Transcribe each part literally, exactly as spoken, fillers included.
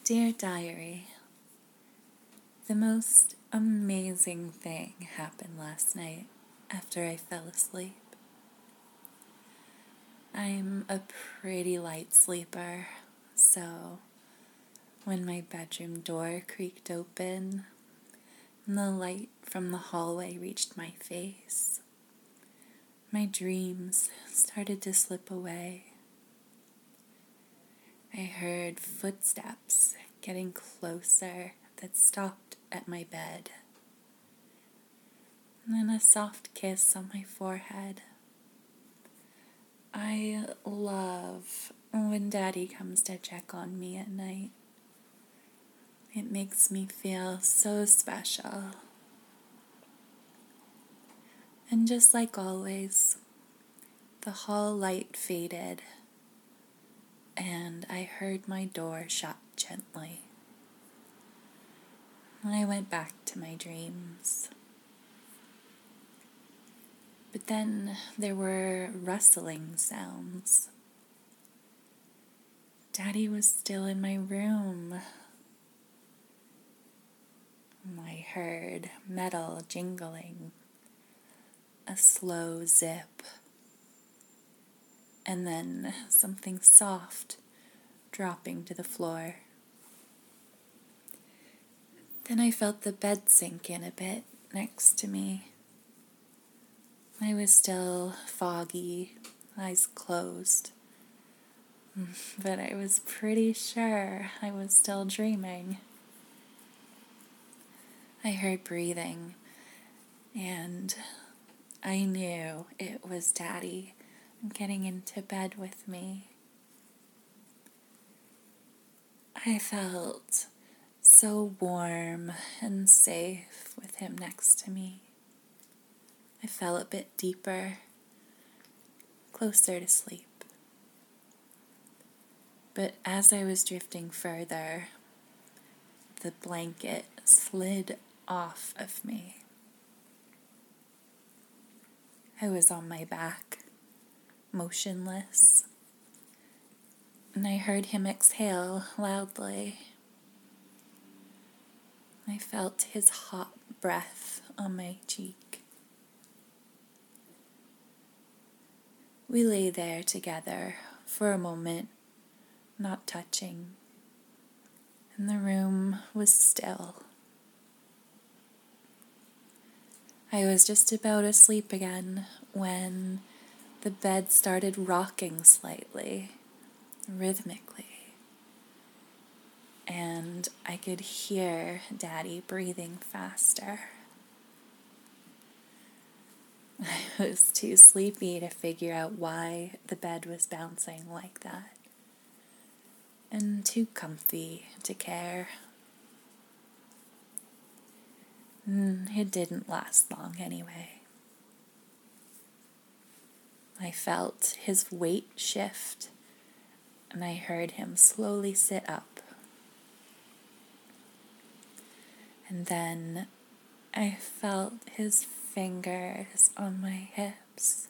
Dear Diary, the most amazing thing happened last night after I fell asleep. I'm a pretty light sleeper, so when my bedroom door creaked open and the light from the hallway reached my face, my dreams started to slip away. I heard footsteps getting closer that stopped at my bed, and then a soft kiss on my forehead. I love when Daddy comes to check on me at night. It makes me feel so special. And just like always, the hall light faded, and I heard my door shut gently. I went back to my dreams. But then there were rustling sounds. Daddy was still in my room. I heard metal jingling, a slow zip, and then something soft dropping to the floor. Then I felt the bed sink in a bit next to me. I was still foggy, eyes closed, but I was pretty sure I was still dreaming. I heard breathing, and I knew it was Daddy getting into bed with me. I felt so warm and safe with him next to me. I fell a bit deeper, closer to sleep. But as I was drifting further, the blanket slid off of me. I was on my back, motionless, and I heard him exhale loudly. I felt his hot breath on my cheek. We lay there together for a moment, not touching, and the room was still. I was just about asleep again when the bed started rocking slightly, rhythmically, and I could hear Daddy breathing faster. I was too sleepy to figure out why the bed was bouncing like that, and too comfy to care. Mm, it didn't last long anyway. I felt his weight shift, and I heard him slowly sit up. And then I felt his fingers on my hips.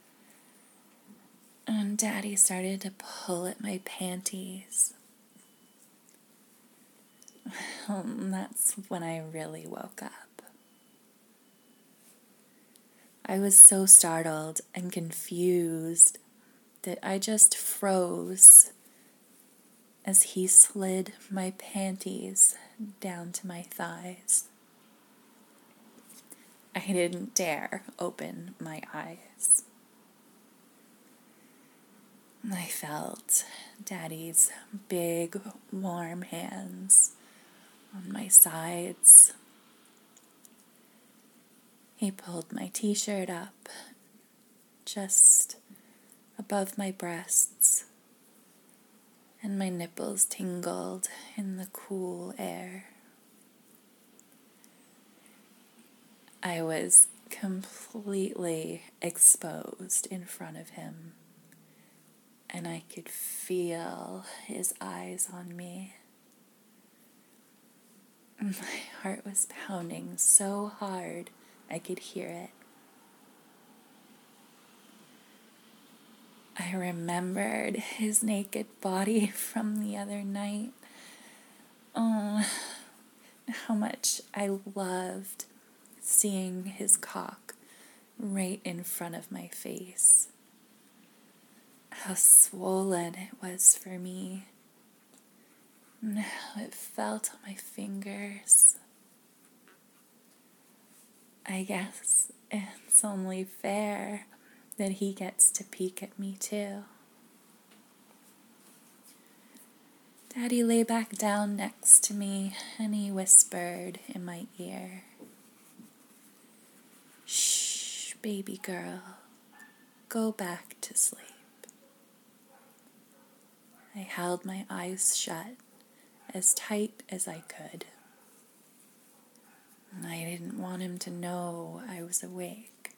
And Daddy started to pull at my panties. And that's when I really woke up. I was so startled and confused that I just froze as he slid my panties down to my thighs. I didn't dare open my eyes. I felt Daddy's big, warm hands on my sides. He pulled my t-shirt up just above my breasts, and my nipples tingled in the cool air. I was completely exposed in front of him, and I could feel his eyes on me. My heart was pounding so hard I could hear it. I remembered his naked body from the other night, Oh, how much I loved seeing his cock right in front of my face. How swollen it was for me. And how it felt on my fingers. I guess it's only fair that he gets to peek at me too. Daddy lay back down next to me and he whispered in my ear, "Shh, baby girl, go back to sleep." I held my eyes shut as tight as I could. I didn't want him to know I was awake.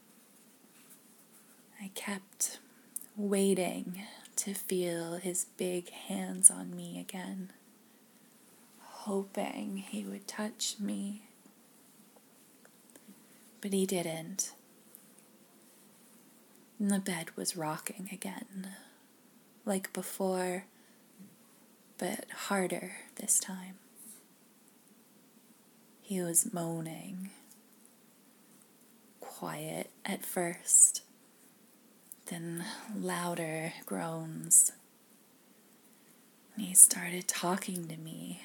I kept waiting to feel his big hands on me again, hoping he would touch me. But he didn't. And the bed was rocking again, like before, but harder this time. He was moaning, quiet at first, then louder groans. And he started talking to me.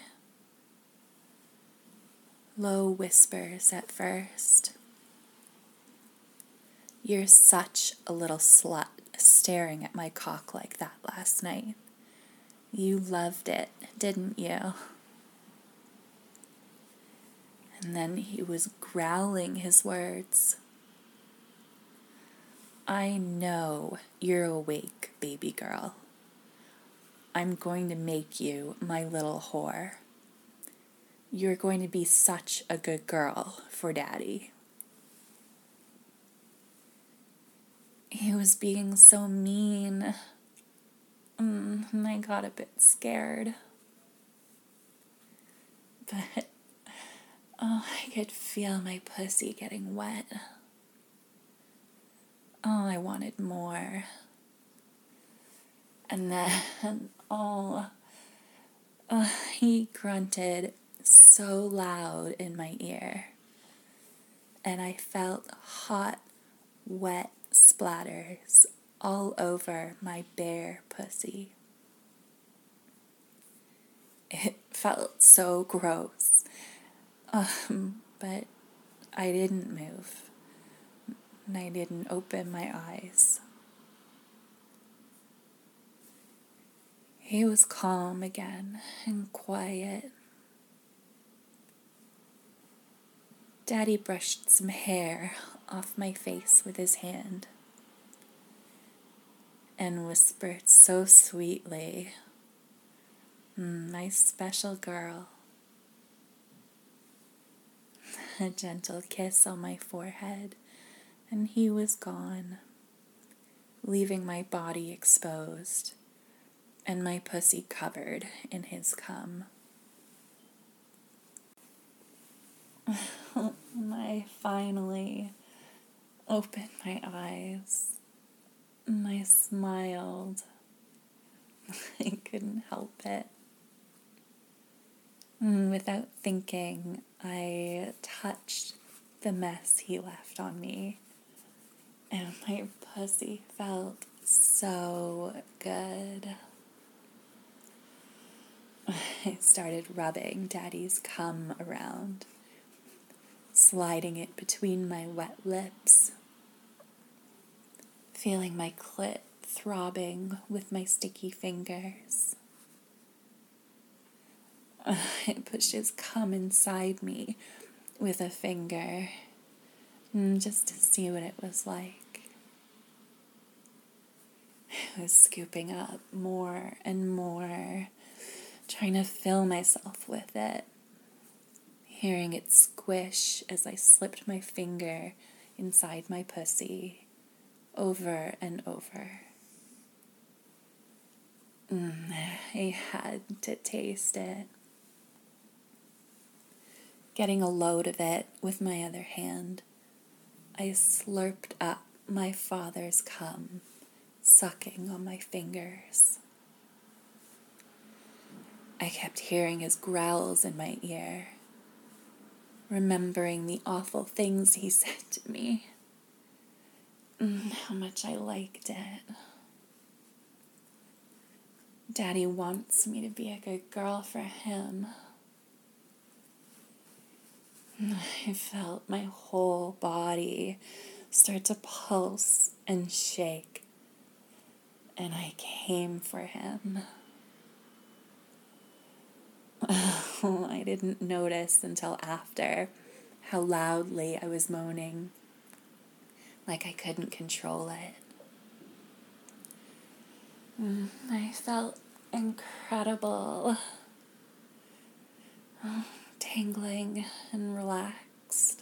Low whispers at first. "You're such a little slut staring at my cock like that last night. You loved it, didn't you?" And then he was growling his words. "I know you're awake, baby girl. I'm going to make you my little whore. You're going to be such a good girl for Daddy." He was being so mean, mm, and I got a bit scared. But oh, I could feel my pussy getting wet. Oh, I wanted more. And then, oh, oh, he grunted so loud in my ear. And I felt hot, wet splatters all over my bare pussy. It felt so gross. Um, but I didn't move. And I didn't open my eyes. He was calm again and quiet. Daddy brushed some hair off my face with his hand and whispered so sweetly, mm, "My special girl." A gentle kiss on my forehead, and he was gone, leaving my body exposed and my pussy covered in his cum. I finally opened my eyes, and I smiled. I couldn't help it. And without thinking, I touched the mess he left on me, and my pussy felt so good. I started rubbing Daddy's cum around, sliding it between my wet lips, feeling my clit throbbing with my sticky fingers. I pushed his cum inside me with a finger, just to see what it was like. I was scooping up more and more, trying to fill myself with it, hearing it squish as I slipped my finger inside my pussy over and over. Mm, I had to taste it. Getting a load of it with my other hand, I slurped up my father's cum, sucking on my fingers. I kept hearing his growls in my ear, remembering the awful things he said to me, and how much I liked it. Daddy wants me to be a good girl for him. I felt my whole body start to pulse and shake, and I came for him. Oh, I didn't notice until after how loudly I was moaning, like I couldn't control it. I felt incredible, tingling and relaxed.